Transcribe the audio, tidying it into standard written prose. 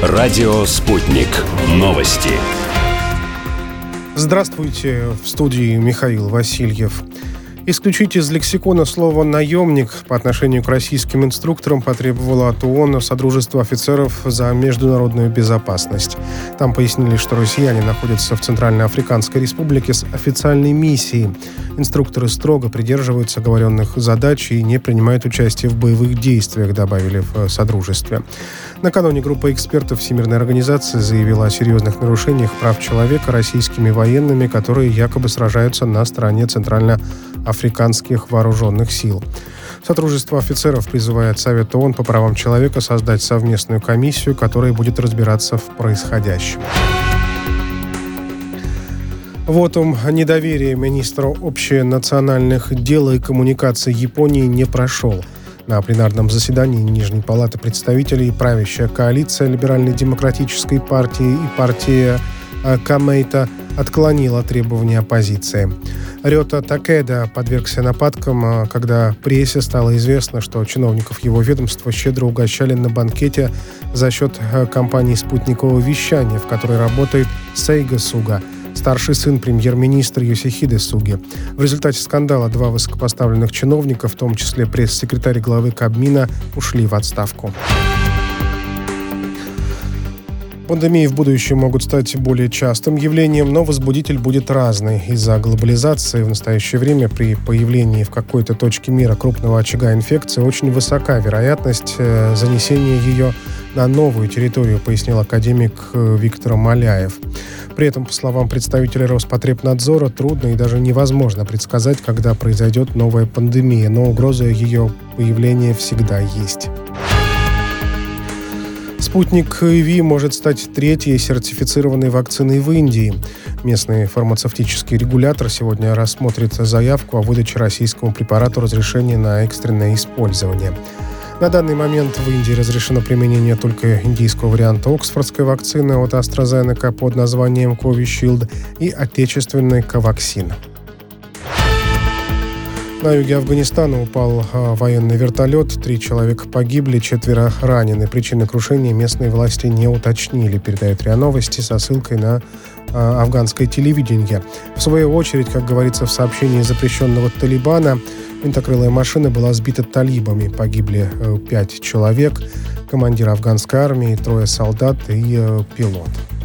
Радио «Спутник». Новости. Здравствуйте, в студии Михаил Васильев. Исключить из лексикона слово «наемник» по отношению к российским инструкторам потребовало от ООН Содружество офицеров за международную безопасность. Там пояснили, что россияне находятся в Центральноафриканской республике с официальной миссией. Инструкторы строго придерживаются оговоренных задач и не принимают участие в боевых действиях, добавили в Содружестве. Накануне группа экспертов Всемирной организации заявила о серьезных нарушениях прав человека российскими военными, которые якобы сражаются на стороне центральноафриканских вооруженных сил. Содружество офицеров призывает Совет ООН по правам человека создать совместную комиссию, которая будет разбираться в происходящем. Вотум недоверия министру общенациональных дел и коммуникаций Японии не прошел. На пленарном заседании Нижней палаты представителей правящая коалиция Либерально-демократической партии и партия Камейта отклонила требования оппозиции. Рёта Такеда подвергся нападкам, когда прессе стало известно, что чиновников его ведомства щедро угощали на банкете за счет компании спутникового вещания, в которой работает Сейга Суга, старший сын премьер-министра Йосихиде Суги. В результате скандала два высокопоставленных чиновника, в том числе пресс-секретарь главы Кабмина, ушли в отставку. Пандемии в будущем могут стать более частым явлением, но возбудитель будет разный. Из-за глобализации в настоящее время при появлении в какой-то точке мира крупного очага инфекции очень высока вероятность занесения ее на новую территорию, пояснил академик Виктор Маляев. При этом, по словам представителя Роспотребнадзора, трудно и даже невозможно предсказать, когда произойдет новая пандемия, но угроза ее появления всегда есть. Спутник V может стать третьей сертифицированной вакциной в Индии. Местный фармацевтический регулятор сегодня рассмотрит заявку о выдаче российскому препарату разрешения на экстренное использование. На данный момент в Индии разрешено применение только индийского варианта оксфордской вакцины от AstraZeneca под названием Covishield и отечественной Covaxin. На юге Афганистана упал военный вертолет. 3 человека погибли, 4 ранены. Причины крушения местные власти не уточнили, передает РИА Новости со ссылкой на афганское телевидение. В свою очередь, как говорится в сообщении запрещенного Талибана, винтокрылая машина была сбита талибами. Погибли 5 человек, командир афганской армии, 3 солдат и пилот.